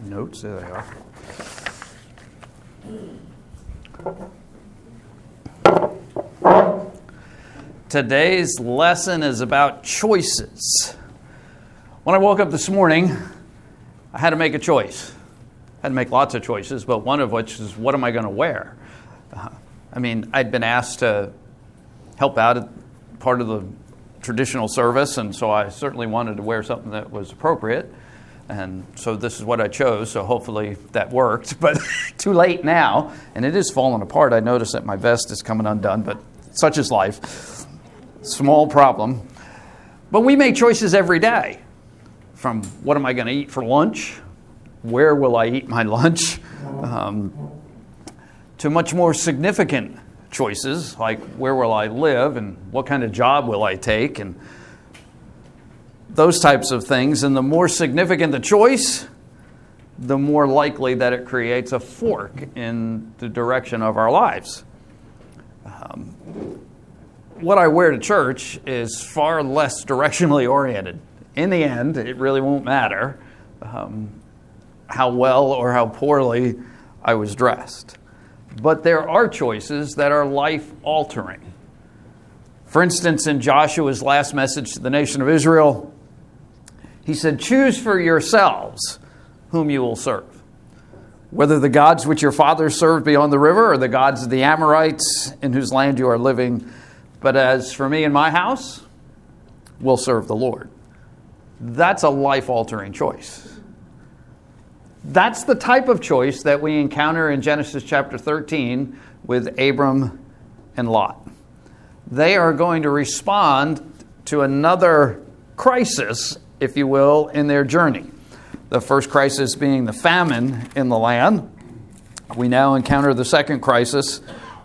had notes. There they are. Today's lesson is about choices. When I woke up this morning, I had to make a choice. I had to make lots of choices, but one of which is, what am I going to wear? I'd been asked to help out at part of the traditional service, and so I certainly wanted to wear something that was appropriate. And so this is what I chose, so hopefully that worked. But too late now, and it is falling apart. I noticed that my vest is coming undone, but such is life. Small problem. But we make choices every day. From what am I going to eat for lunch? Where will I eat my lunch? To much more significant choices, like where will I live and what kind of job will I take, and those types of things. And the more significant the choice, the more likely that it creates a fork in the direction of our lives. What I wear to church is far less directionally oriented. In the end, it really won't matter how well or how poorly I was dressed. But there are choices that are life-altering. For instance, in Joshua's last message to the nation of Israel, he said, "Choose for yourselves whom you will serve, whether the gods which your fathers served beyond the river or the gods of the Amorites in whose land you are living. But as for me and my house, we'll serve the Lord." That's a life-altering choice. That's the type of choice that we encounter in Genesis chapter 13 with Abram and Lot. They are going to respond to another crisis, if you will, in their journey. The first crisis being the famine in the land. We now encounter the second crisis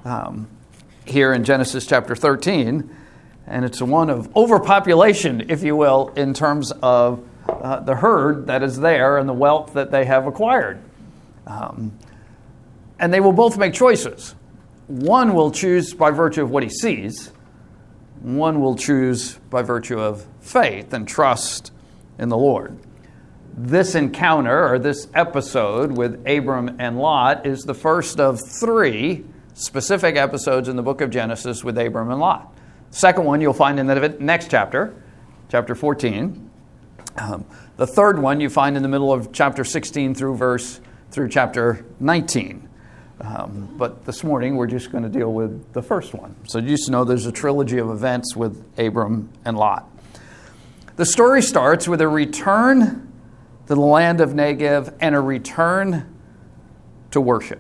here in Genesis chapter 13, and it's one of overpopulation, if you will, in terms of the herd that is there and the wealth that they have acquired. And they will both make choices. One will choose by virtue of what he sees. One will choose by virtue of faith and trust in the Lord. This encounter, or this episode with Abram and Lot, is the first of three specific episodes in the book of Genesis with Abram and Lot. The second one you'll find in the next chapter, chapter 14. The third one you find in the middle of chapter 16 through chapter 19. But this morning we're just going to deal with the first one. So you just know there's a trilogy of events with Abram and Lot. The story starts with a return to the land of Negev and a return to worship.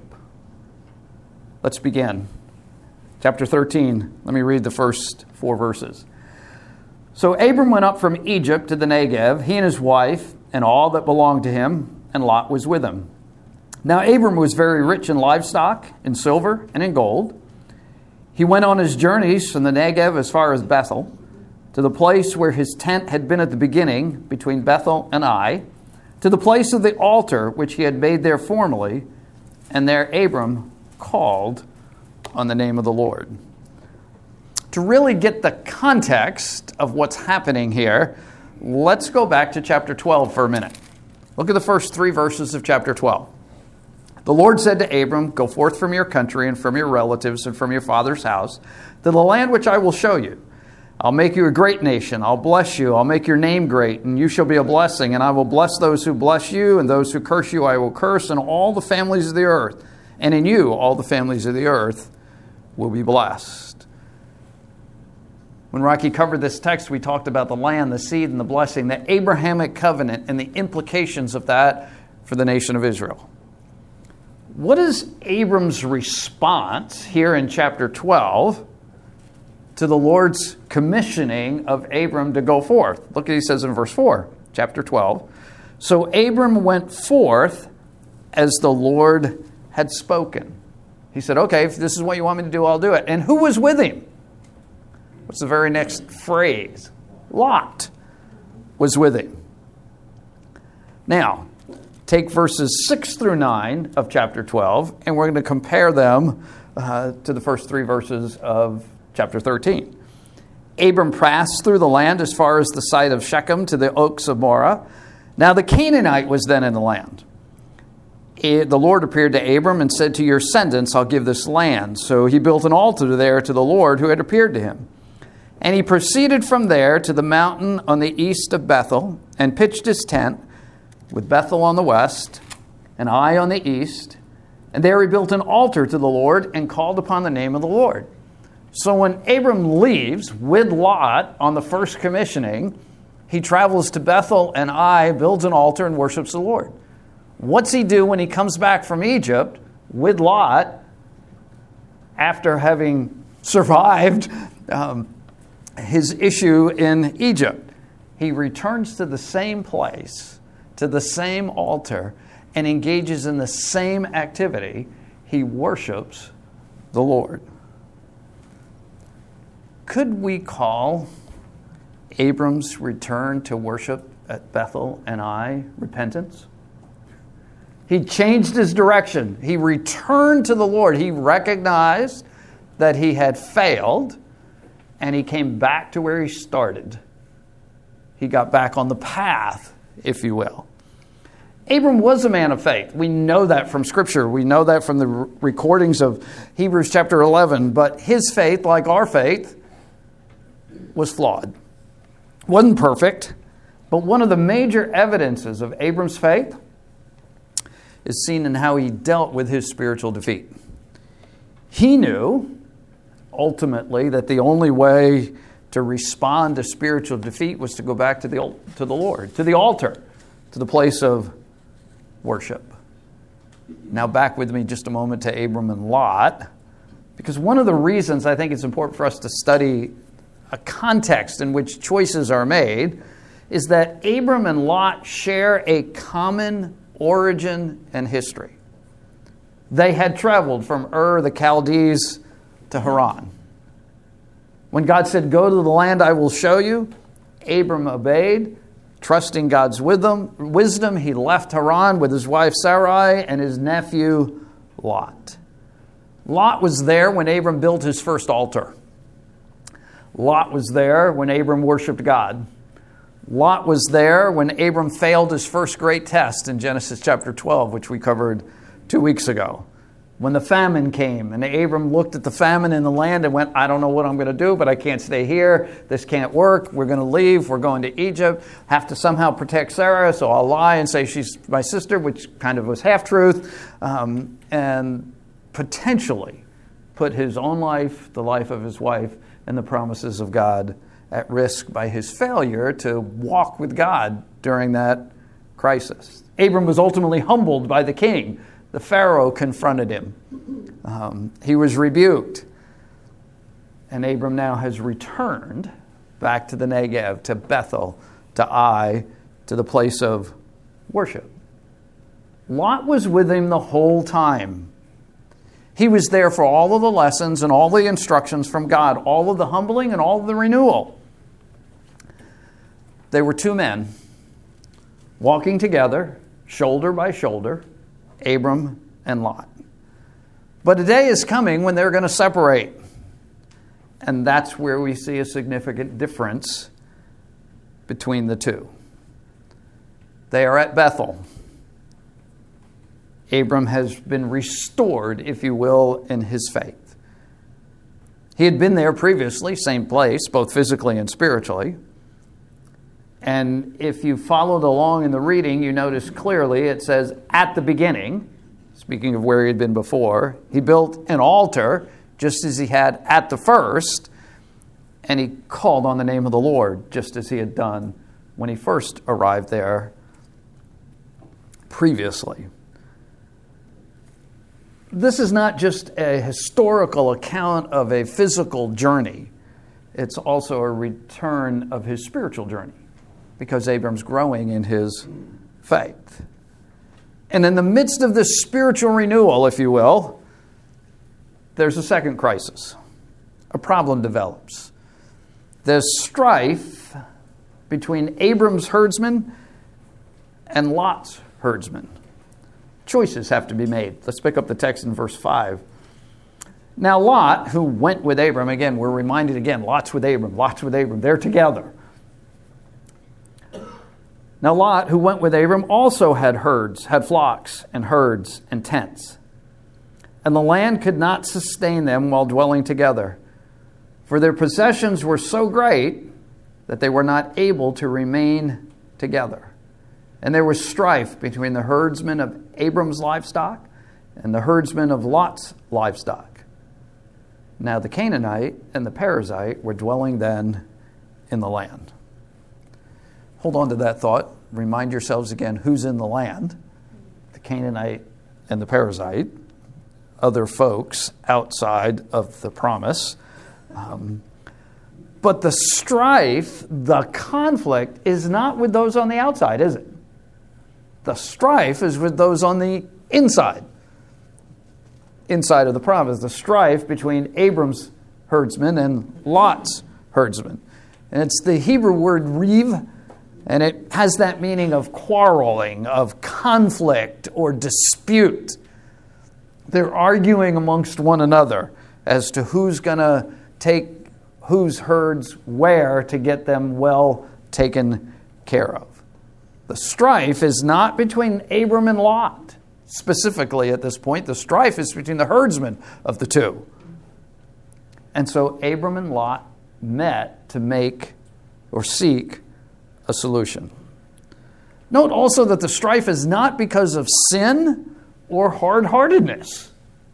Let's begin. Chapter 13, let me read the first 4 verses. So Abram went up from Egypt to the Negev, he and his wife, and all that belonged to him, and Lot was with him. Now Abram was very rich in livestock, in silver, and in gold. He went on his journeys from the Negev as far as Bethel, to the place where his tent had been at the beginning, between Bethel and Ai, to the place of the altar which he had made there formerly, and there Abram called on the name of the Lord. To really get the context of what's happening here, let's go back to chapter 12 for a minute. Look at the first 3 verses of chapter 12. The Lord said to Abram, "Go forth from your country and from your relatives and from your father's house to the land which I will show you. I'll make you a great nation. I'll bless you. I'll make your name great, and you shall be a blessing. And I will bless those who bless you, and those who curse you I will curse, and all the families of the earth. And in you all the families of the earth will be blessed." When Rocky covered this text, we talked about the land, the seed, and the blessing, the Abrahamic covenant, and the implications of that for the nation of Israel. What is Abram's response here in chapter 12 to the Lord's commissioning of Abram to go forth? Look what he says in verse 4, chapter 12. So Abram went forth as the Lord had spoken. He said, okay, if this is what you want me to do, I'll do it. And who was with him? What's the very next phrase? Lot was with him. Now, take verses 6 through 9 of chapter 12, and we're going to compare them to the first 3 verses of chapter 13. Abram passed through the land as far as the site of Shechem to the oaks of Moreh. Now the Canaanite was then in the land. the Lord appeared to Abram and said, to your descendants I'll give this land. So he built an altar there to the Lord who had appeared to him. And he proceeded from there to the mountain on the east of Bethel and pitched his tent with Bethel on the west and Ai on the east. And there he built an altar to the Lord and called upon the name of the Lord. So when Abram leaves with Lot on the first commissioning, he travels to Bethel and Ai, builds an altar and worships the Lord. What's he do when he comes back from Egypt with Lot after having survived his issue in Egypt? He returns to the same place, to the same altar, and engages in the same activity. He worships the Lord. Could we call Abram's return to worship at Bethel and Ai repentance? He changed his direction. He returned to the Lord. He recognized that he had failed, and he came back to where he started. He got back on the path, if you will. Abram was a man of faith. We know that from Scripture. We know that from the recordings of Hebrews chapter 11. But his faith, like our faith, was flawed. Wasn't perfect. But one of the major evidences of Abram's faith is seen in how he dealt with his spiritual defeat. He knew, ultimately, that the only way to respond to spiritual defeat was to go back to the Lord, to the altar, to the place of worship. Now back with me just a moment to Abram and Lot, because one of the reasons I think it's important for us to study a context in which choices are made is that Abram and Lot share a common origin and history. They had traveled from Ur the Chaldees to Haran. When God said, go to the land I will show you, Abram obeyed. Trusting God's wisdom, he left Haran with his wife Sarai and his nephew Lot. Lot was there when Abram built his first altar. Lot was there when Abram worshiped God. Lot was there when Abram failed his first great test in Genesis chapter 12, which we covered 2 weeks ago. When the famine came and Abram looked at the famine in the land and went, I don't know what I'm going to do, but I can't stay here. This can't work. We're going to leave. We're going to Egypt. Have to somehow protect Sarah, so I'll lie and say she's my sister, which kind of was half-truth, and potentially put his own life, the life of his wife, and the promises of God at risk by his failure to walk with God during that crisis. Abram was ultimately humbled by the king. The Pharaoh confronted him. He was rebuked. And Abram now has returned back to the Negev, to Bethel, to Ai, to the place of worship. Lot was with him the whole time. He was there for all of the lessons and all the instructions from God, all of the humbling and all of the renewal. They were two men walking together, shoulder by shoulder, Abram and Lot. But a day is coming when they're going to separate. And that's where we see a significant difference between the two. They are at Bethel. Abram has been restored, if you will, in his faith. He had been there previously, same place, both physically and spiritually. And if you followed along in the reading, you notice clearly it says, at the beginning, speaking of where he had been before, he built an altar just as he had at the first, and he called on the name of the Lord just as he had done when he first arrived there previously. This is not just a historical account of a physical journey. It's also a return of his spiritual journey, because Abram's growing in his faith. And in the midst of this spiritual renewal, if you will, there's a second crisis. A problem develops. There's strife between Abram's herdsmen and Lot's herdsmen. Choices have to be made. Let's pick up the text in verse 5. Now Lot, who went with Abram, again, we're reminded again, Lot's with Abram, they're together. Now Lot, who went with Abram, also had flocks and herds and tents. And the land could not sustain them while dwelling together, for their possessions were so great that they were not able to remain together. And there was strife between the herdsmen of Abram's livestock and the herdsmen of Lot's livestock. Now the Canaanite and the Perizzite were dwelling then in the land. Hold on to that thought. Remind yourselves again who's in the land. The Canaanite and the Perizzite. Other folks outside of the promise. But the strife, the conflict, is not with those on the outside, is it? The strife is with those on the inside. Inside of the promise. The strife between Abram's herdsmen and Lot's herdsmen. And it's the Hebrew word rev, and it has that meaning of quarreling, of conflict or dispute. They're arguing amongst one another as to who's going to take whose herds where to get them well taken care of. The strife is not between Abram and Lot. Specifically at this point, the strife is between the herdsmen of the two. And so Abram and Lot met to make or seek a solution. Note also that the strife is not because of sin or hard-heartedness.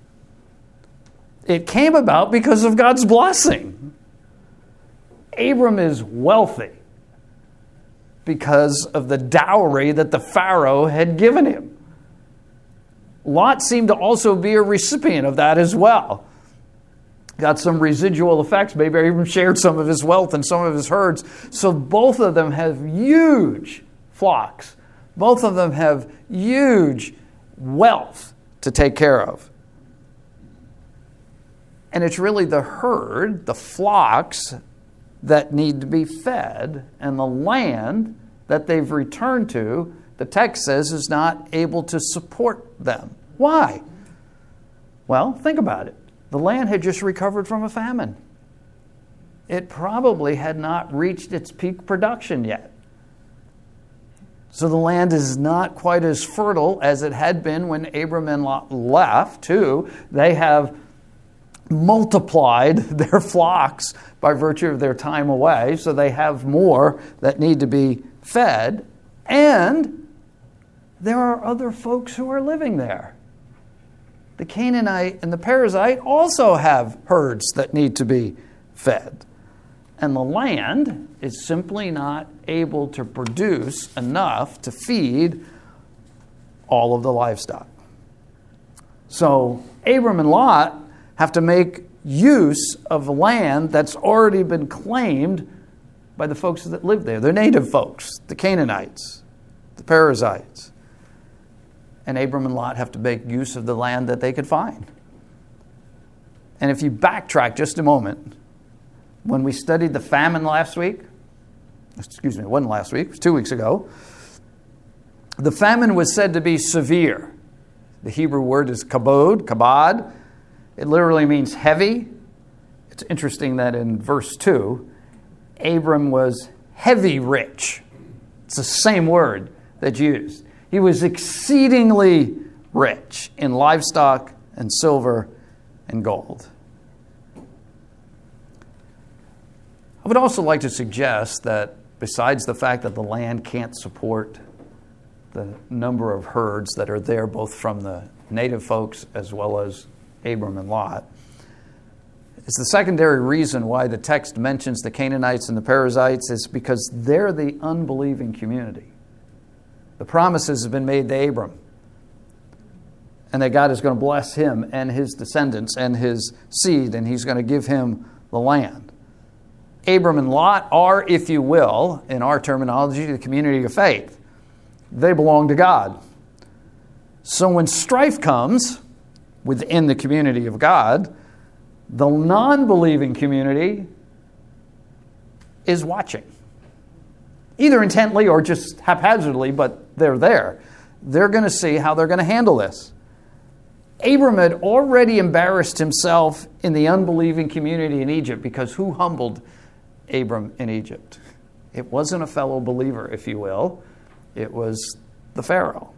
It came about because of God's blessing. Abram is wealthy because of the dowry that the Pharaoh had given him. Lot seemed to also be a recipient of that as well. Got some residual effects. Maybe Abram shared some of his wealth and some of his herds. So both of them have huge flocks. Both of them have huge wealth to take care of. And it's really the herd, the flocks, that need to be fed, and the land that they've returned to, the text says, is not able to support them. Why? Well, think about it. The land had just recovered from a famine. It probably had not reached its peak production yet. So the land is not quite as fertile as it had been when Abram and Lot left, too. They have multiplied their flocks by virtue of their time away, so they have more that need to be fed, and there are other folks who are living there. The Canaanite and the Perizzite also have herds that need to be fed, and the land is simply not able to produce enough to feed all of the livestock. So Abram and Lot have to make use of land that's already been claimed by the folks that live there. They're native folks, the Canaanites, the Perizzites. And Abram and Lot have to make use of the land that they could find. And if you backtrack just a moment, when we studied the famine last week, it wasn't last week, it was 2 weeks ago, the famine was said to be severe. The Hebrew word is kabod. It literally means heavy. It's interesting that in verse 2, Abram was heavy rich. It's the same word that's used. He was exceedingly rich in livestock and silver and gold. I would also like to suggest that besides the fact that the land can't support the number of herds that are there, both from the native folks as well as Abram and Lot, it's the secondary reason why the text mentions the Canaanites and the Perizzites is because they're the unbelieving community. The promises have been made to Abram, and that God is going to bless him and his descendants and his seed, and he's going to give him the land. Abram and Lot are, if you will, in our terminology, the community of faith. They belong to God. So when strife comes within the community of God, the non-believing community is watching. Either intently or just haphazardly, but they're there. They're going to see how they're going to handle this. Abram had already embarrassed himself in the unbelieving community in Egypt, because who humbled Abram in Egypt? It wasn't a fellow believer, if you will. It was the Pharaoh.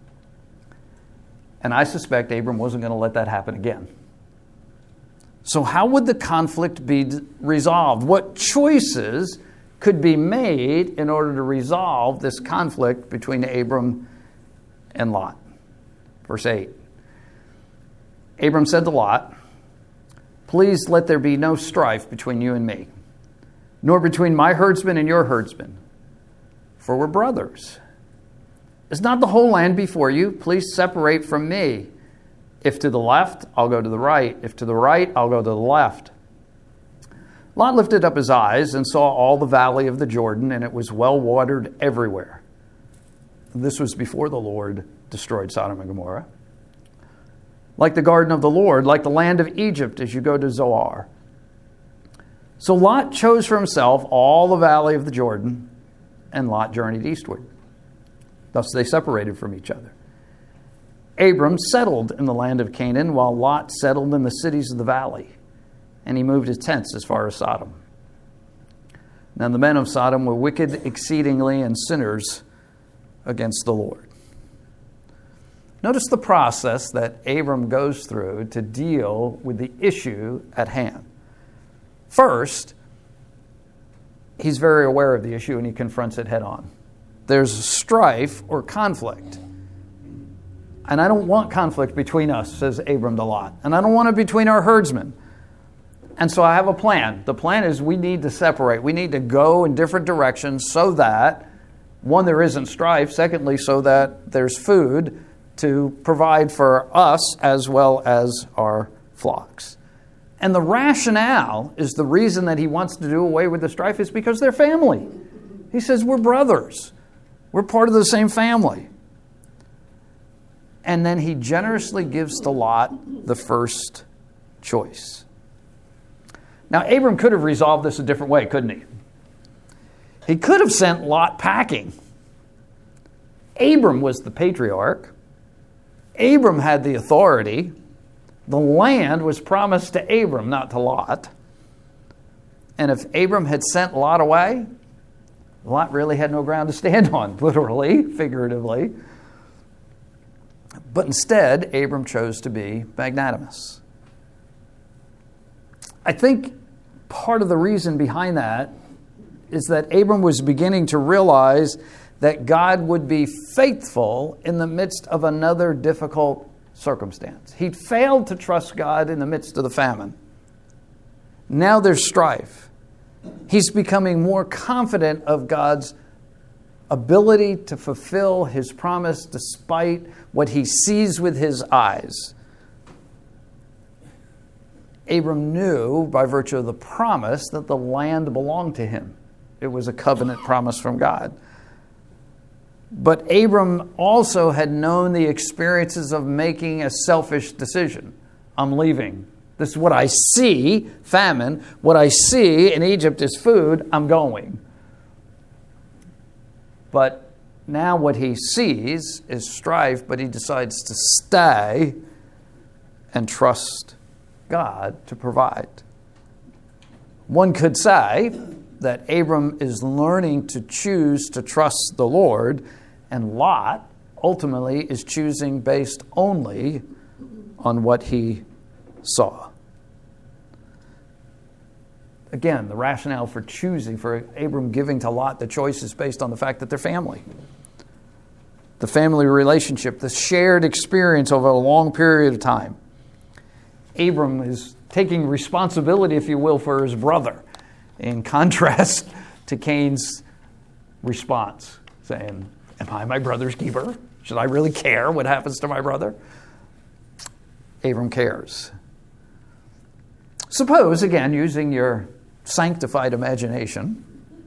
And I suspect Abram wasn't going to let that happen again. So how would the conflict be resolved? What choices could be made in order to resolve this conflict between Abram and Lot? Verse 8. Abram said to Lot, "Please let there be no strife between you and me, nor between my herdsmen and your herdsmen, for we're brothers. Is not the whole land before you? Please separate from me. If to the left, I'll go to the right. If to the right, I'll go to the left." Lot lifted up his eyes and saw all the valley of the Jordan, and it was well watered everywhere. This was before the Lord destroyed Sodom and Gomorrah. Like the garden of the Lord, like the land of Egypt as you go to Zoar. So Lot chose for himself all the valley of the Jordan, and Lot journeyed eastward. Thus they separated from each other. Abram settled in the land of Canaan, while Lot settled in the cities of the valley, and he moved his tents as far as Sodom. Now the men of Sodom were wicked exceedingly and sinners against the Lord. Notice the process that Abram goes through to deal with the issue at hand. First, he's very aware of the issue and he confronts it head on. There's strife or conflict. And I don't want conflict between us, says Abram to Lot. And I don't want it between our herdsmen. And so I have a plan. The plan is we need to separate. We need to go in different directions so that, one, there isn't strife. Secondly, so that there's food to provide for us as well as our flocks. And the rationale is the reason that he wants to do away with the strife is because they're family. He says, we're brothers. We're part of the same family. And then he generously gives to Lot the first choice. Now, Abram could have resolved this a different way, couldn't he? He could have sent Lot packing. Abram was the patriarch. Abram had the authority. The land was promised to Abram, not to Lot. And if Abram had sent Lot away, Lot really had no ground to stand on, literally, figuratively. But instead, Abram chose to be magnanimous. I think part of the reason behind that is that Abram was beginning to realize that God would be faithful in the midst of another difficult circumstance. He'd failed to trust God in the midst of the famine. Now there's strife. He's becoming more confident of God's ability to fulfill his promise despite what he sees with his eyes. Abram knew by virtue of the promise that the land belonged to him. It was a covenant promise from God. But Abram also had known the experiences of making a selfish decision. I'm leaving. This is what I see, famine. What I see in Egypt is food. I'm going. But now what he sees is strife, but he decides to stay and trust God to provide. One could say that Abram is learning to choose to trust the Lord, and Lot ultimately is choosing based only on what he saw. Again, the rationale for choosing, for Abram giving to Lot the choice is based on the fact that they're family. The family relationship, the shared experience over a long period of time. Abram is taking responsibility, if you will, for his brother, in contrast to Cain's response, saying, am I my brother's keeper? Should I really care what happens to my brother? Abram cares. Suppose, again, using your sanctified imagination,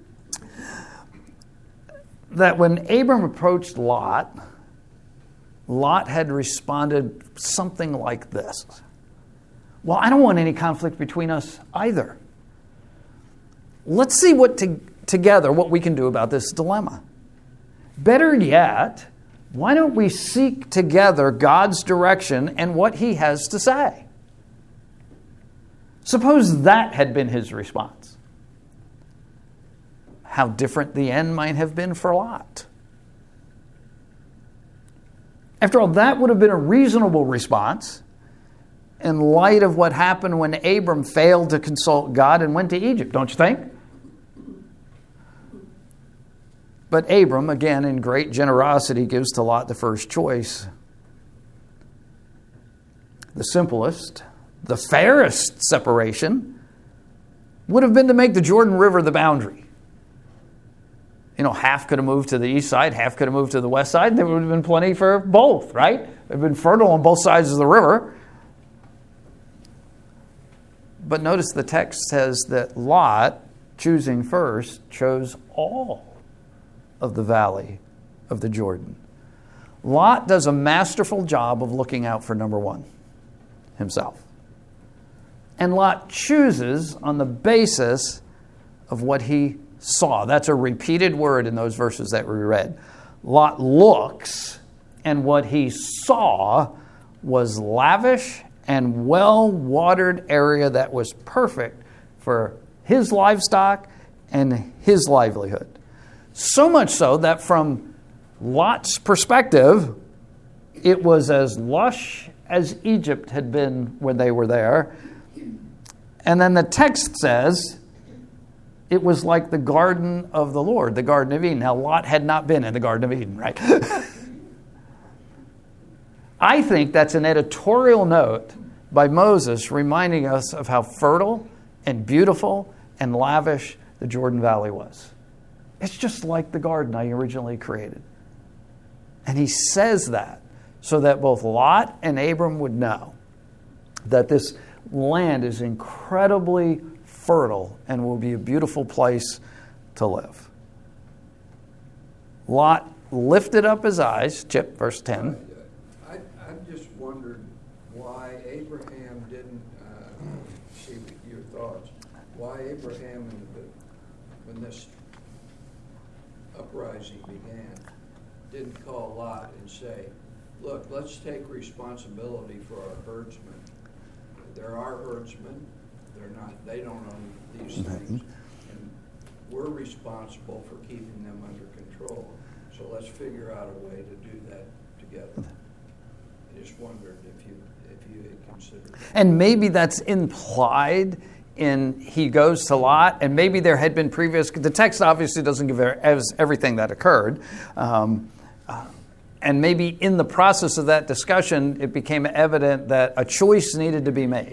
that when Abram approached Lot, Lot had responded something like this. Well, I don't want any conflict between us either. Let's see together what we can do about this dilemma. Better yet, why don't we seek together God's direction and what he has to say? Suppose that had been his response. How different the end might have been for Lot. After all, that would have been a reasonable response in light of what happened when Abram failed to consult God and went to Egypt, don't you think? But Abram, again, in great generosity, gives to Lot the first choice. The simplest, the fairest separation would have been to make the Jordan River the boundary. Half could have moved to the east side, half could have moved to the west side. There would have been plenty for both, right? It would have been fertile on both sides of the river. But notice the text says that Lot, choosing first, chose all of the valley of the Jordan. Lot does a masterful job of looking out for number one, himself. And Lot chooses on the basis of what he saw. That's a repeated word in those verses that we read. Lot looks, and what he saw was lavish and well-watered area that was perfect for his livestock and his livelihood. So much so that from Lot's perspective, it was as lush as Egypt had been when they were there. And then the text says it was like the garden of the Lord, the Garden of Eden. Now, Lot had not been in the Garden of Eden, right? I think that's an editorial note by Moses reminding us of how fertile and beautiful and lavish the Jordan Valley was. It's just like the garden I originally created. And he says that so that both Lot and Abram would know that this land is incredibly fertile and will be a beautiful place to live. Lot lifted up his eyes, Chip, verse 10. I just wondered why Abraham didn't, see your thoughts, why Abraham, when this uprising began, didn't call Lot and say, look, let's take responsibility for our herdsmen. There are herdsmen. They don't own these things. And we're responsible for keeping them under control. So let's figure out a way to do that together. I just wondered if you had considered that. And maybe that's implied in he goes to Lot, and maybe there had been previous, the text obviously doesn't give everything that occurred. And maybe in the process of that discussion, it became evident that a choice needed to be made.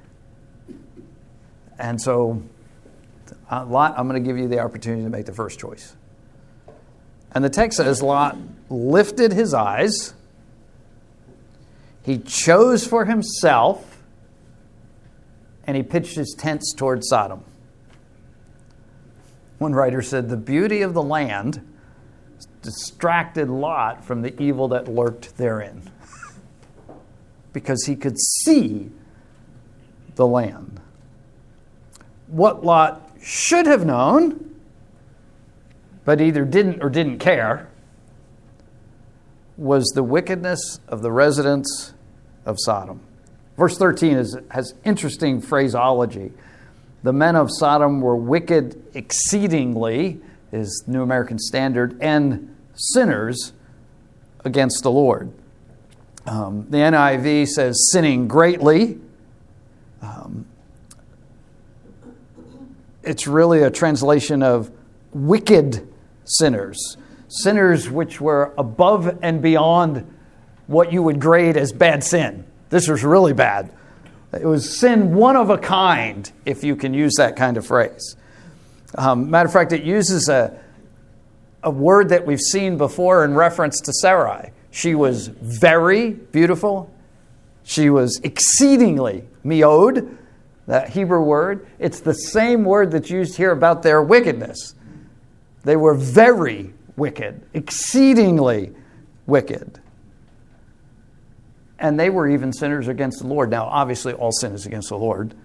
And so, Lot, I'm going to give you the opportunity to make the first choice. And the text says, Lot lifted his eyes. He chose for himself, and he pitched his tents toward Sodom. One writer said, the beauty of the land distracted Lot from the evil that lurked therein, because he could see the land. What Lot should have known, but either didn't or didn't care, was the wickedness of the residents of Sodom. Verse 13 has interesting phraseology. The men of Sodom were wicked exceedingly, is New American Standard, and sinners against the Lord. The NIV says sinning greatly. It's really a translation of wicked sinners. Sinners which were above and beyond what you would grade as bad sin. This was really bad. It was sin one of a kind, if you can use that kind of phrase. Matter of fact, it uses a word that we've seen before in reference to Sarai. She was very beautiful. She was exceedingly meod, that Hebrew word. It's the same word that's used here about their wickedness. They were very wicked, exceedingly wicked. And they were even sinners against the Lord. Now, obviously, all sin is against the Lord.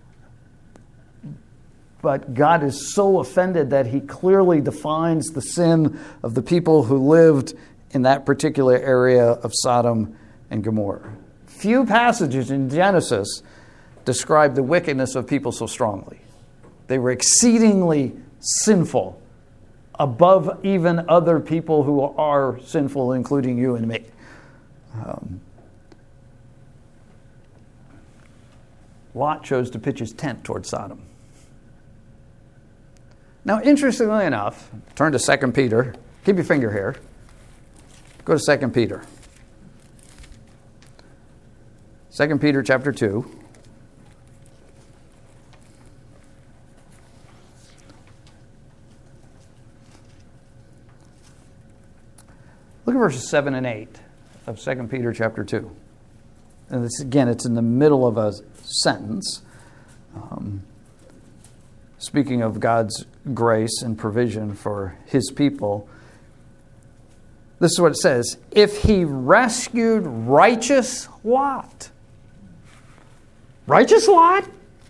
But God is so offended that he clearly defines the sin of the people who lived in that particular area of Sodom and Gomorrah. Few passages in Genesis describe the wickedness of people so strongly. They were exceedingly sinful, above even other people who are sinful, including you and me. Lot chose to pitch his tent toward Sodom. Now, interestingly enough, turn to 2 Peter. Keep your finger here. Go to 2 Peter. 2 Peter chapter 2. Look at verses 7 and 8 of 2 Peter chapter 2. And this, again, it's in the middle of a sentence. Speaking of God's grace and provision for his people, this is what it says. If he rescued righteous Lot. Righteous Lot?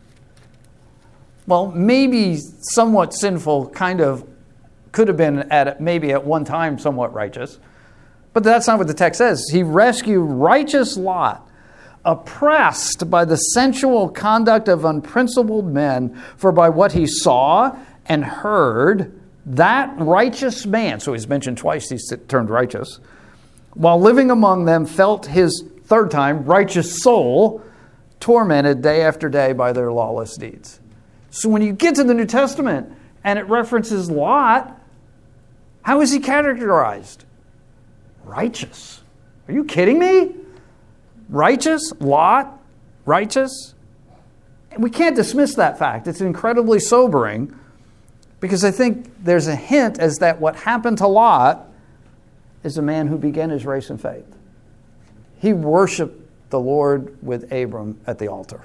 Well, maybe somewhat sinful, kind of could have been maybe at one time somewhat righteous. But that's not what the text says. He rescued righteous Lot, oppressed by the sensual conduct of unprincipled men, for by what he saw and heard, that righteous man, so he's mentioned twice he's turned righteous, while living among them felt his, third time, righteous soul tormented day after day by their lawless deeds. So when you get to the New Testament and it references Lot, how is he characterized? Righteous. Are you kidding me? Righteous? Lot? Righteous? We can't dismiss that fact. It's incredibly sobering because I think there's a hint as that what happened to Lot is a man who began his race in faith. He worshiped the Lord with Abram at the altar.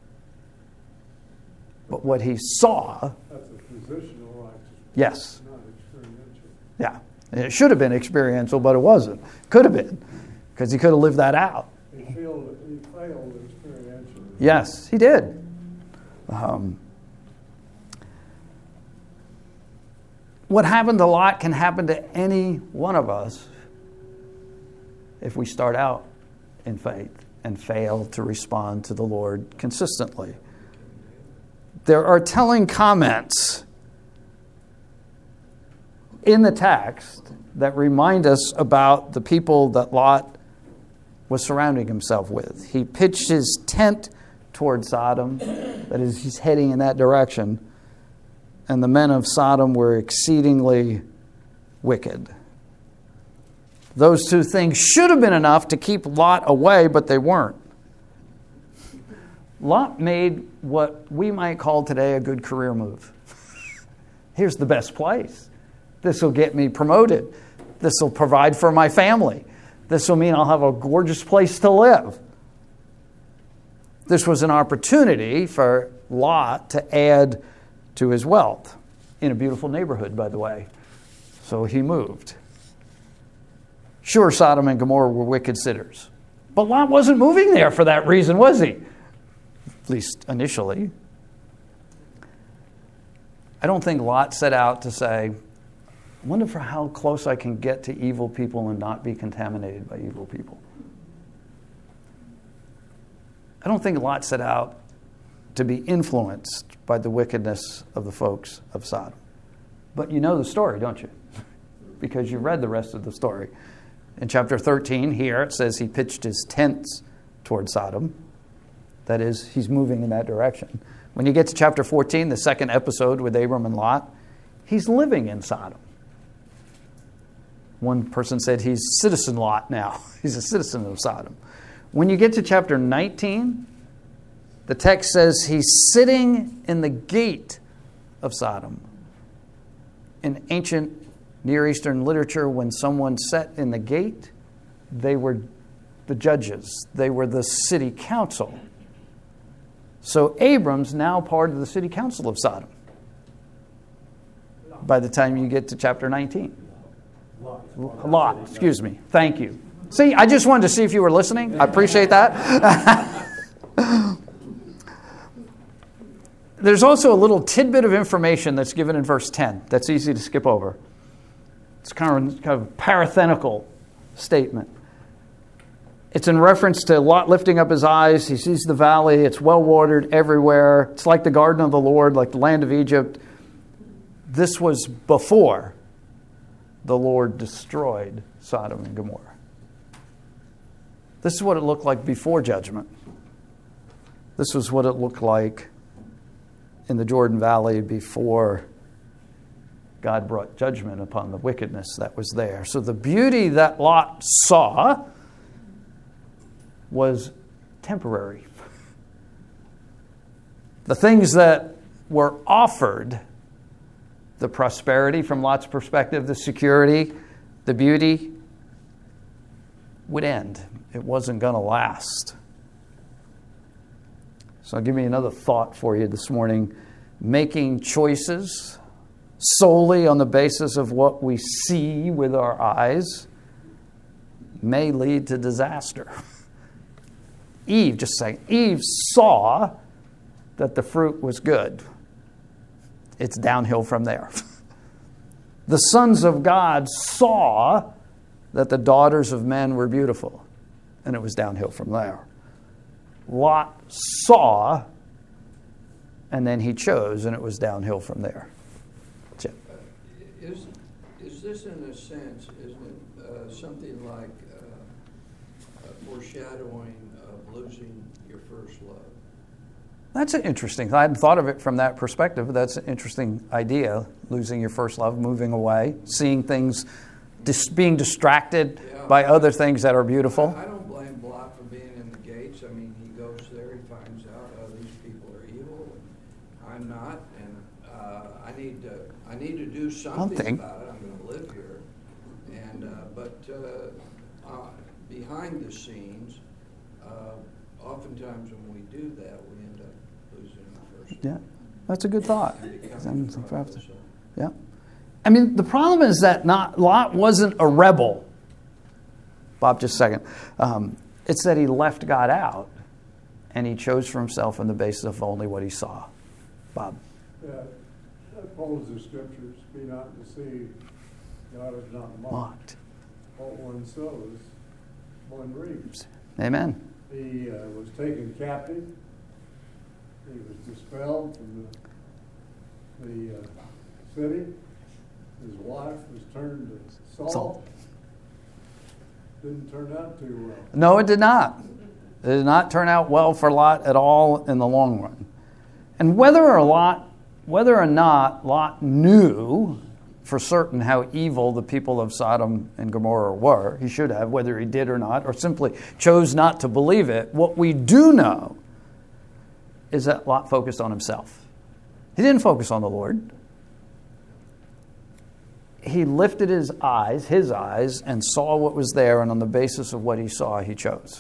But what he saw... That's a positional righteousness. Yes. Not experiential. Yeah. It should have been experiential, but it wasn't. Could have been, because he could have lived that out. He failed experientially. Yes, he did. What happened to Lot can happen to any one of us if we start out in faith and fail to respond to the Lord consistently. There are telling comments in the text that remind us about the people that Lot was surrounding himself with. He pitched his tent toward Sodom, that is, he's heading in that direction, and the men of Sodom were exceedingly wicked. Those two things should have been enough to keep Lot away, but they weren't. Lot made what we might call today a good career move. Here's the best place. This will get me promoted. This will provide for my family. This will mean I'll have a gorgeous place to live. This was an opportunity for Lot to add to his wealth in a beautiful neighborhood, by the way. So he moved. Sure, Sodom and Gomorrah were wicked sinners. But Lot wasn't moving there for that reason, was he? At least initially. I don't think Lot set out to say, I wonder for how close I can get to evil people and not be contaminated by evil people. I don't think Lot set out to be influenced by the wickedness of the folks of Sodom. But you know the story, don't you? Because you read the rest of the story. In chapter 13 here, it says he pitched his tents toward Sodom. That is, he's moving in that direction. When you get to chapter 14, the second episode with Abram and Lot, he's living in Sodom. One person said he's citizen Lot now. He's a citizen of Sodom. When you get to chapter 19, the text says he's sitting in the gate of Sodom. In ancient Near Eastern literature, when someone sat in the gate, they were the judges. They were the city council. So Abram's now part of the city council of Sodom by the time you get to chapter 19. Lot, excuse me. Thank you. See, I just wanted to see if you were listening. I appreciate that. There's also a little tidbit of information that's given in verse 10 that's easy to skip over. It's kind of a parathenical statement. It's in reference to Lot lifting up his eyes. He sees the valley. It's well watered everywhere. It's like the garden of the Lord, like the land of Egypt. This was before the Lord destroyed Sodom and Gomorrah. This is what it looked like before judgment. This was what it looked like in the Jordan Valley before God brought judgment upon the wickedness that was there. So the beauty that Lot saw was temporary. The things that were offered, the prosperity from Lot's perspective, the security, the beauty, would end. It wasn't going to last. So I'll give you another thought for you this morning. Making choices solely on the basis of what we see with our eyes may lead to disaster. Eve saw that the fruit was good. It's downhill from there. The sons of God saw that the daughters of men were beautiful, and it was downhill from there. Lot saw, and then he chose, and it was downhill from there. That's it. Is this, in a sense, isn't it something like a foreshadowing of losing your first love? That's an interesting. I hadn't thought of it from that perspective. That's an interesting idea. Losing your first love, moving away, seeing things, being distracted by other things that are beautiful. I don't blame Lot for being in the gates. I mean, he goes there, he finds out, these people are evil, and I'm not, and I need to do something about it. I'm going to live here, and but behind the scenes, oftentimes when we do that, we end up losing our first. Yeah, that's a good thought. Yeah. I mean, the problem is that Lot wasn't a rebel. Bob, just a second. It's that he left God out, and he chose for himself on the basis of only what he saw. Bob. Yeah, that follows the scriptures. Be not deceived. God is not mocked. What one sows, one reaps. Amen. He was taken captive. He was dispelled from the city. His wife was turned to salt. Didn't turn out too well. No, it did not. It did not turn out well for Lot at all in the long run. And whether or not Lot knew for certain how evil the people of Sodom and Gomorrah were, he should have, whether he did or not, or simply chose not to believe it, what we do know is that Lot focused on himself. He didn't focus on the Lord. He lifted his eyes, and saw what was there, and on the basis of what he saw, he chose.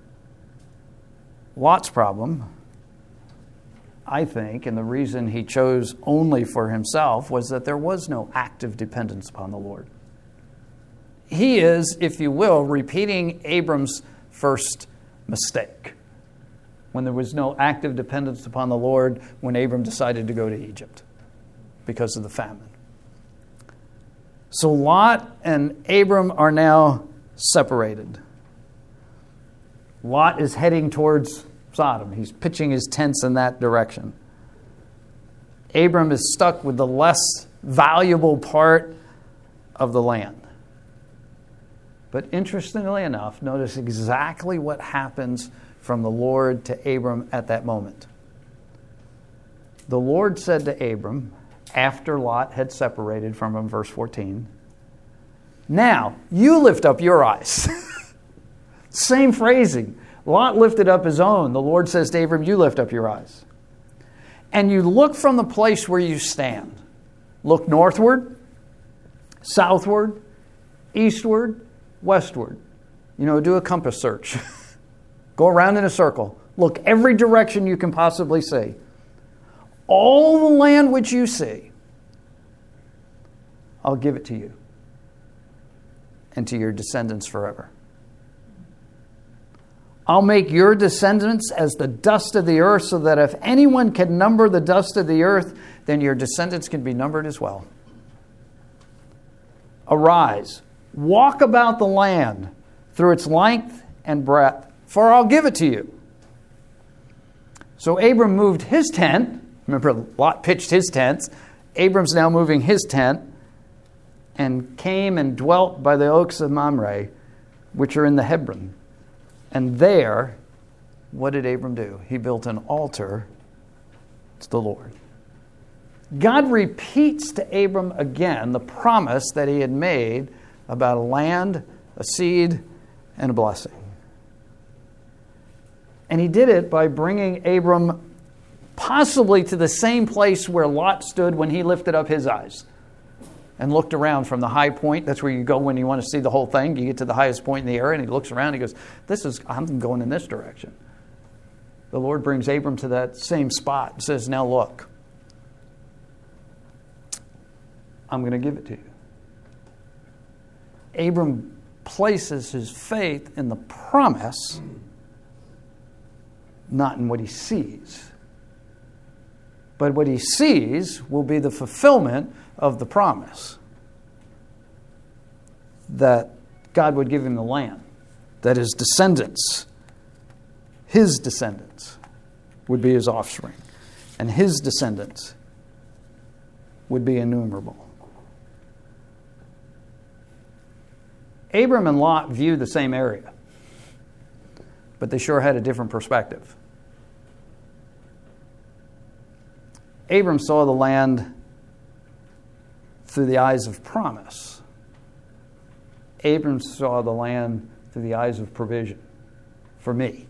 Lot's problem, I think, and the reason he chose only for himself, was that there was no active dependence upon the Lord. He is, if you will, repeating Abram's first mistake, when there was no active dependence upon the Lord when Abram decided to go to Egypt because of the famine. So Lot and Abram are now separated. Lot is heading towards Sodom. He's pitching his tents in that direction. Abram is stuck with the less valuable part of the land. But interestingly enough, notice exactly what happens from the Lord to Abram at that moment. The Lord said to Abram, after Lot had separated from him, verse 14, "Now, you lift up your eyes." Same phrasing. Lot lifted up his own. The Lord says to Abram, you lift up your eyes. And you look from the place where you stand. Look northward, southward, eastward, westward. Do a compass search. Go around in a circle. Look every direction you can possibly see. All the land which you see, I'll give it to you and to your descendants forever. I'll make your descendants as the dust of the earth, so that if anyone can number the dust of the earth, then your descendants can be numbered as well. Arise, walk about the land through its length and breadth, for I'll give it to you. So Abram moved his tent. Remember, Lot pitched his tents. Abram's now moving his tent, and came and dwelt by the oaks of Mamre, which are in the Hebron. And there, what did Abram do? He built an altar to the Lord. God repeats to Abram again the promise that he had made about a land, a seed, and a blessing. And he did it by bringing Abram possibly to the same place where Lot stood when he lifted up his eyes and looked around from the high point. That's where you go when you want to see the whole thing. You get to the highest point in the area, and he looks around and he goes, I'm going in this direction. The Lord brings Abram to that same spot and says, now look, I'm going to give it to you. Abram places his faith in the promise, not in what he sees. But what he sees will be the fulfillment of the promise that God would give him the land, that his descendants would be his offspring, and his descendants would be innumerable. Abram and Lot viewed the same area, but they sure had a different perspective. Abram saw the land through the eyes of promise. Abram saw the land through the eyes of provision for me.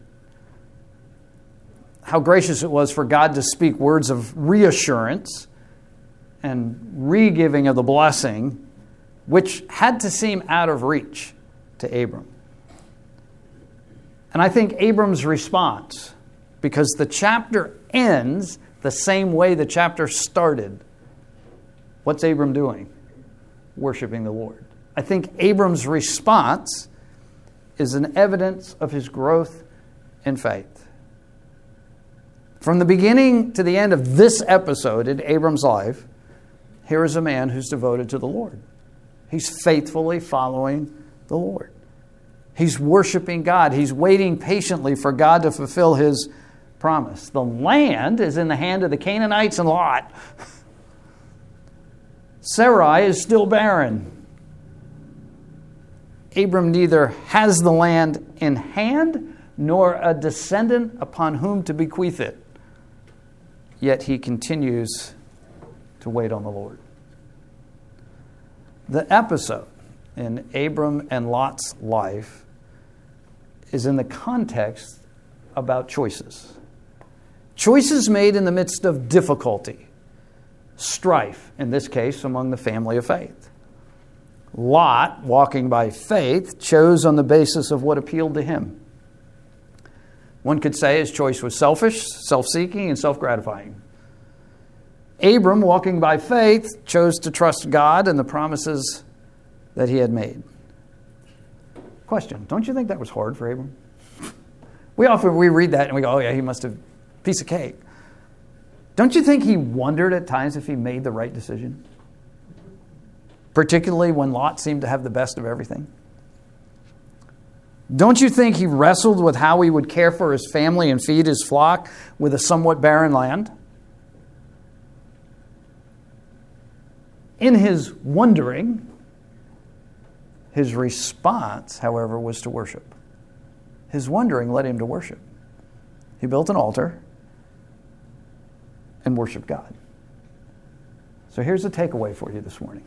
How gracious it was for God to speak words of reassurance and re-giving of the blessing, which had to seem out of reach to Abram. And I think Abram's response, because the chapter ends the same way the chapter started. What's Abram doing? Worshiping the Lord. I think Abram's response is an evidence of his growth in faith. From the beginning to the end of this episode in Abram's life, here is a man who's devoted to the Lord. He's faithfully following the Lord. He's worshiping God. He's waiting patiently for God to fulfill his promise. The land is in the hand of the Canaanites and Lot. Sarai is still barren. Abram neither has the land in hand nor a descendant upon whom to bequeath it. Yet he continues to wait on the Lord. The episode in Abram and Lot's life is in the context about choices. Choices made in the midst of difficulty, strife, in this case among the family of faith. Lot, walking by faith, chose on the basis of what appealed to him. One could say his choice was selfish, self-seeking, and self-gratifying. Abram, walking by faith, chose to trust God and the promises that he had made. Question, don't you think that was hard for Abram? We read that and we go, oh yeah, he must have, piece of cake. Don't you think he wondered at times if he made the right decision? Particularly when Lot seemed to have the best of everything. Don't you think he wrestled with how he would care for his family and feed his flock with a somewhat barren land? In his wondering, his response, however, was to worship. His wondering led him to worship. He built an altar and worshiped God. So here's the takeaway for you this morning.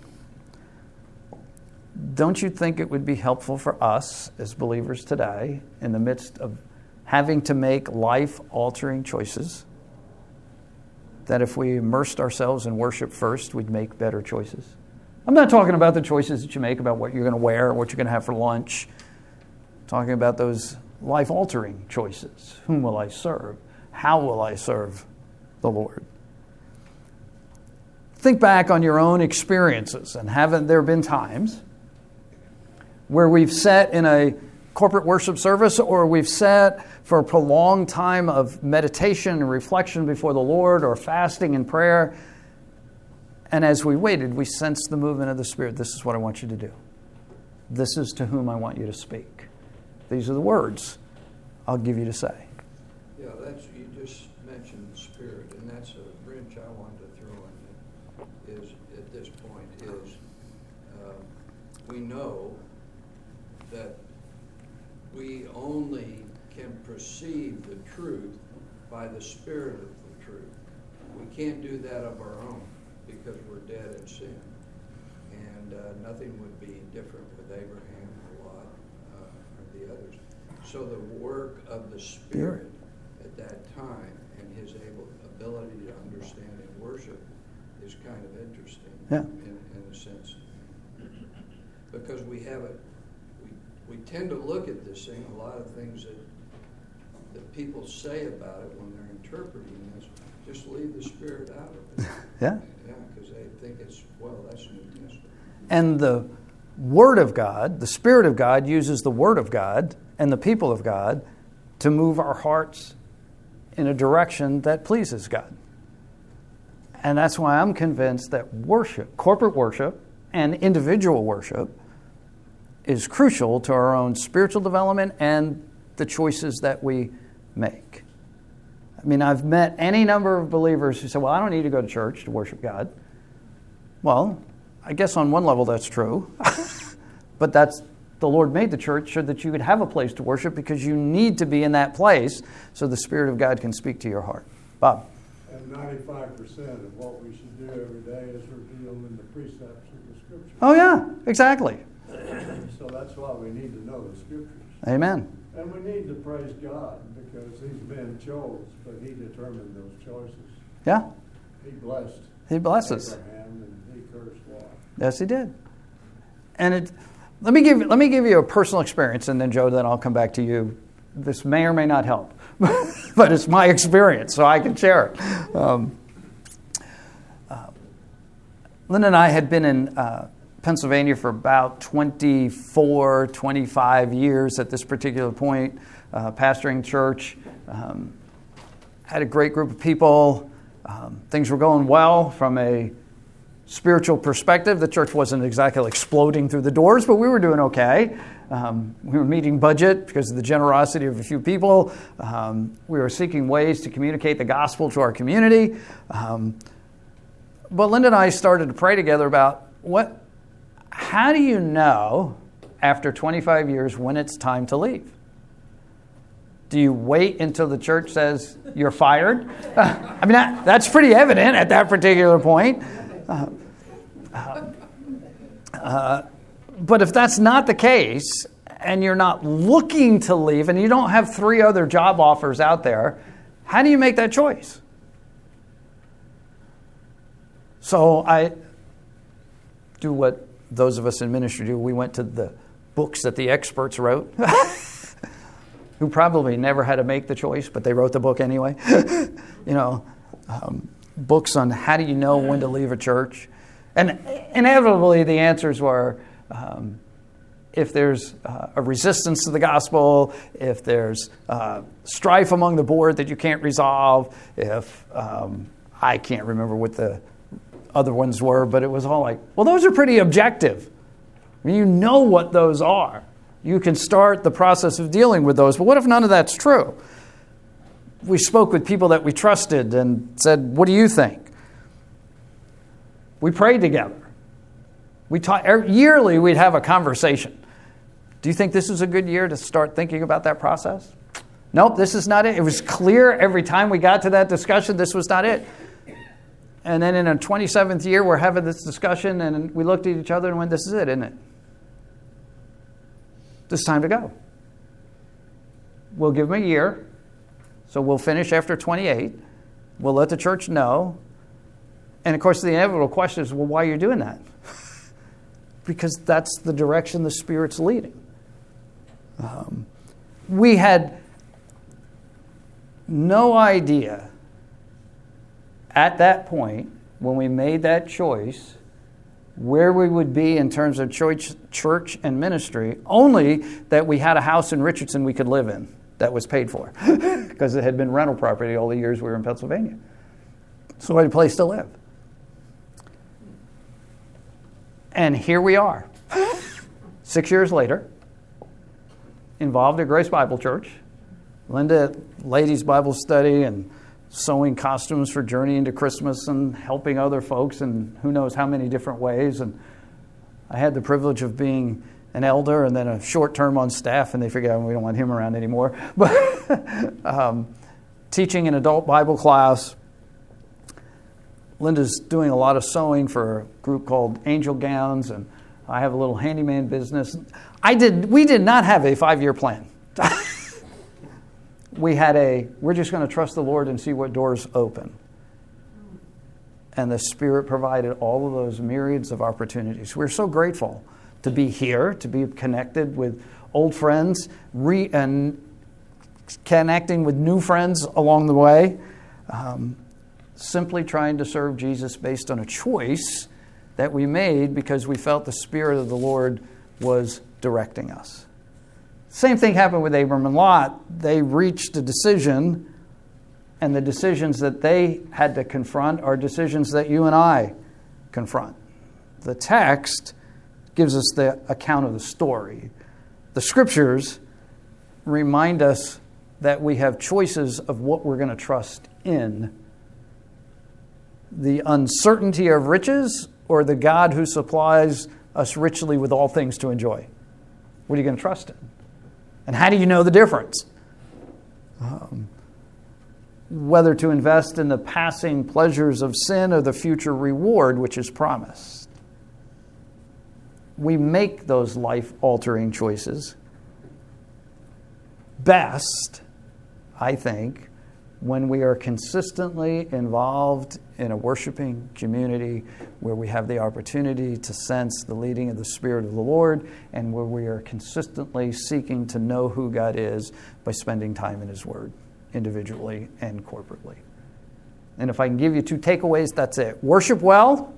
Don't you think it would be helpful for us as believers today, in the midst of having to make life-altering choices, that if we immersed ourselves in worship first, we'd make better choices? I'm not talking about the choices that you make about what you're going to wear or what you're going to have for lunch. I'm talking about those life-altering choices. Whom will I serve? How will I serve the Lord? Think back on your own experiences, and haven't there been times where we've sat in a corporate worship service, or we've sat for a prolonged time of meditation and reflection before the Lord, or fasting and prayer, and as we waited, we sensed the movement of the Spirit. This is what I want you to do. This is to whom I want you to speak. These are the words I'll give you to say. Yeah, you just mentioned the Spirit, and that's a wrench I wanted to throw in is at this point is we know that we only can perceive the truth by the Spirit of the truth. We can't do that of our own because we're dead in sin. And nothing would be different with Abraham or Lot or the others. So the work of the Spirit at that time and his ability to understand and worship is kind of interesting in a sense. Because we have it, we tend to look at this thing, a lot of things that people say about it when they're interpreting this, just leave the Spirit out of it. Yeah. Yeah, because they think it's, well, that's New Testament. And the Word of God, the Spirit of God, uses the Word of God and the people of God to move our hearts in a direction that pleases God. And that's why I'm convinced that worship, corporate worship, and individual worship is crucial to our own spiritual development and the choices that we make. I mean, I've met any number of believers who say, well, I don't need to go to church to worship God. Well, I guess on one level that's true. But that's the Lord made the church so that you could have a place to worship because you need to be in that place so the Spirit of God can speak to your heart. Bob? And 95% of what we should do every day is revealed in the precepts of the Scriptures. Oh, yeah, exactly. So that's why we need to know the Scriptures. Amen. And we need to praise God because these men chose, but he determined those choices. Yeah. He blessed. He blesses. Abraham and he cursed Lot. Yes, he did. And let me give you a personal experience, and then Joe, then I'll come back to you. This may or may not help, but it's my experience, so I can share it. Linda and I had been in Pennsylvania for about 24, 25 years at this particular point, pastoring church. Had a great group of people. Things were going well from a spiritual perspective. The church wasn't exactly exploding through the doors, but we were doing okay. We were meeting budget because of the generosity of a few people. We were seeking ways to communicate the gospel to our community. But Linda and I started to pray together about how do you know after 25 years when it's time to leave? Do you wait until the church says you're fired? I mean, that's pretty evident at that particular point. But if that's not the case, and you're not looking to leave, and you don't have 3 other job offers out there, how do you make that choice? So I do what those of us in ministry do. We went to the books that the experts wrote, who probably never had to make the choice, but they wrote the book anyway. Books on how do you know when to leave a church. And inevitably the answers were if there's a resistance to the gospel, if there's strife among the board that you can't resolve, if I can't remember what the other ones were, but it was all like, well, those are pretty objective. I mean, you know what those are. You can start the process of dealing with those. But what if none of that's true? We spoke with people that we trusted and said, what do you think? We prayed together. Yearly, we'd have a conversation. Do you think this is a good year to start thinking about that process? Nope, this is not it. It was clear every time we got to that discussion, this was not it. And then in a 27th year, we're having this discussion, and we looked at each other and went, this is it, isn't it? This is time to go. We'll give them a year. So we'll finish after 28. We'll let the church know. And of course, the inevitable question is, well, why are you doing that? Because that's the direction the Spirit's leading. We had no idea at that point, when we made that choice, where we would be in terms of church and ministry, only that we had a house in Richardson we could live in that was paid for because it had been rental property all the years we were in Pennsylvania. So we had a place to live. And here we are, 6 years later, involved at Grace Bible Church. Linda, ladies' Bible study and sewing costumes for Journey into Christmas and helping other folks in who knows how many different ways. And I had the privilege of being an elder and then a short term on staff, and they figure we don't want him around anymore. But teaching an adult Bible class. Linda's doing a lot of sewing for a group called Angel Gowns, and I have a little handyman business. We did not have a 5-year plan. We're just going to trust the Lord and see what doors open. And the Spirit provided all of those myriads of opportunities. We're so grateful to be here, to be connected with old friends, and connecting with new friends along the way. Simply trying to serve Jesus based on a choice that we made because we felt the Spirit of the Lord was directing us. Same thing happened with Abram and Lot. They reached a decision, and the decisions that they had to confront are decisions that you and I confront. The text gives us the account of the story. The Scriptures remind us that we have choices of what we're going to trust in. The uncertainty of riches or the God who supplies us richly with all things to enjoy? What are you going to trust in? And how do you know the difference? Whether to invest in the passing pleasures of sin or the future reward which is promised. We make those life-altering choices best, I think, when we are consistently involved in a worshiping community where we have the opportunity to sense the leading of the Spirit of the Lord and where we are consistently seeking to know who God is by spending time in His Word, individually and corporately. And if I can give you 2 takeaways, that's it. Worship well,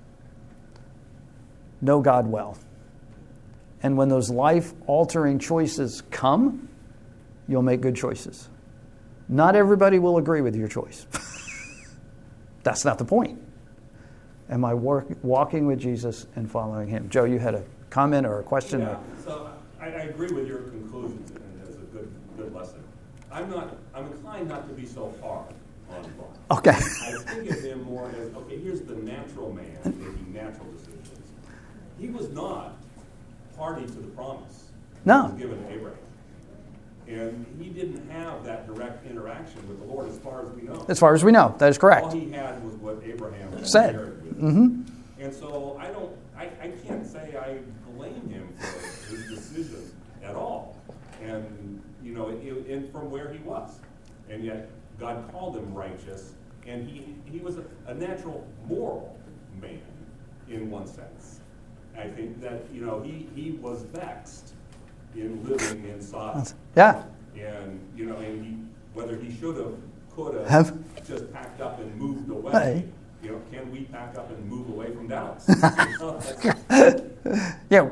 know God well. And when those life-altering choices come, you'll make good choices. Not everybody will agree with your choice. That's not the point. Am I walking with Jesus and following Him? Joe, you had a comment or a question? Yeah, so I agree with your conclusions, and it's a good lesson. I'm inclined not to be so hard on God. Okay. I think of Him more as, okay, here's the natural man making natural decisions. He was not party to the promise No. that was given to Abraham. And he didn't have that direct interaction with the Lord as far as we know. As far as we know, that is correct. All he had was what Abraham said. Shared with him. And so I can't say I blame him for his decision at all. And, and from where he was. And yet God called him righteous. And he was a natural moral man in one sense. I think that, he was vexed in living in Sodom. Yeah. And, whether he should have, could have just packed up and moved away. Can we pack up and move away from Dallas? Yeah.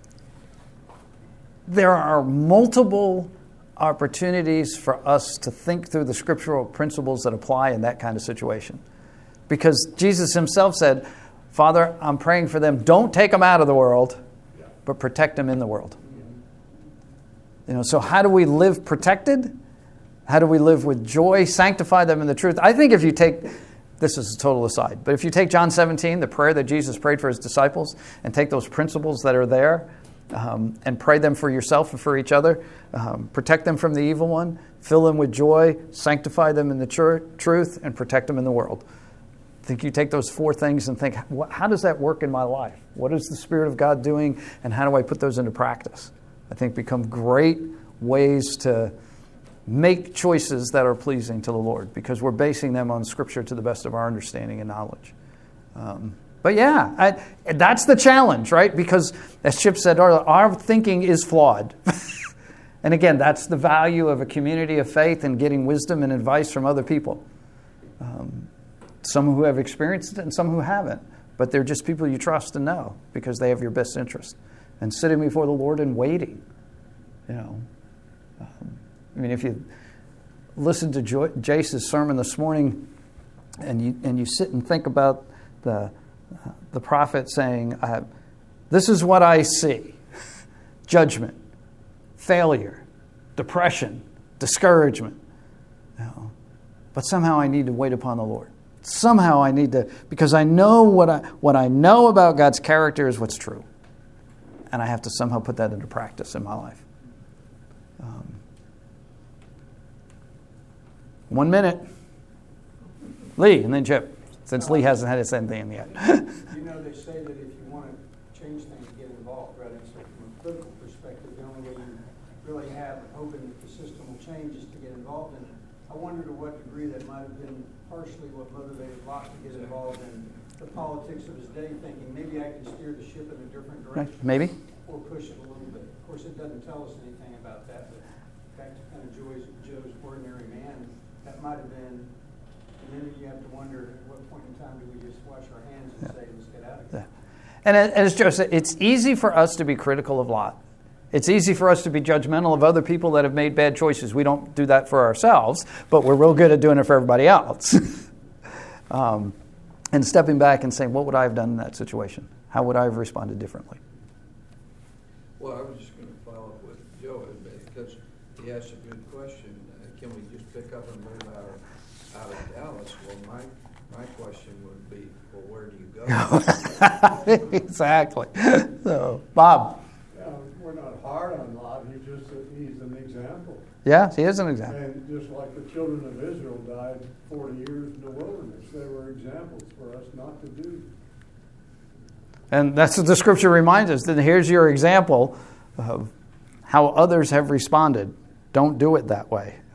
There are multiple opportunities for us to think through the scriptural principles that apply in that kind of situation. Because Jesus Himself said, Father, I'm praying for them. Don't take them out of the world, but protect them in the world. So how do we live protected? How do we live with joy? Sanctify them in the truth. I think if you take, this is a total aside, but if you take John 17, the prayer that Jesus prayed for His disciples, and take those principles that are there, and pray them for yourself and for each other, protect them from the evil one, fill them with joy, sanctify them in the truth, and protect them in the world. I think you take those 4 things and think, how does that work in my life? What is the Spirit of God doing, and how do I put those into practice? I think become great ways to make choices that are pleasing to the Lord because we're basing them on Scripture to the best of our understanding and knowledge. But yeah, that's the challenge, right? Because as Chip said earlier, our thinking is flawed. And again, that's the value of a community of faith and getting wisdom and advice from other people. Some who have experienced it and some who haven't. But they're just people you trust and know because they have your best interest. And sitting before the Lord and waiting, if you listen to Jace's sermon this morning, and you sit and think about the prophet saying, "This is what I see: judgment, failure, depression, discouragement. But somehow I need to wait upon the Lord. Somehow I need to, because I know what I know about God's character is what's true." and I have to somehow put that into practice in my life. 1 minute. Lee, and then Chip, since Lee hasn't had his anything yet. You know, they say that if you want to change things, get involved, right? And so from a political perspective, the only way you really have hoping that the system will change is to get involved in it. I wonder to what degree that might have been partially what motivated Lot to get involved in the politics of his day, thinking maybe I can steer the ship in a different direction. Maybe. Or push it a little bit. Of course, it doesn't tell us anything about that, but back to kind of Joe's ordinary man, that might have been, and then you have to wonder at what point in time do we just wash our hands and say, let's get out of here. Yeah. And as Joe said, it's easy for us to be critical of Lot. It's easy for us to be judgmental of other people that have made bad choices. We don't do that for ourselves, but we're real good at doing it for everybody else. And stepping back and saying, what would I have done in that situation? How would I have responded differently? Well, I was just going to follow up with Joe because he asked a good question. Can we just pick up and move out of Dallas? Well, my question would be, well, where do you go? Exactly. So, Bob. We're not hard on Lot. He's an example. Yeah, he is an example. And just like the children of Israel died 40 years in the wilderness, they were examples for us not to do. And that's what the scripture reminds us. That here's your example of how others have responded. Don't do it that way.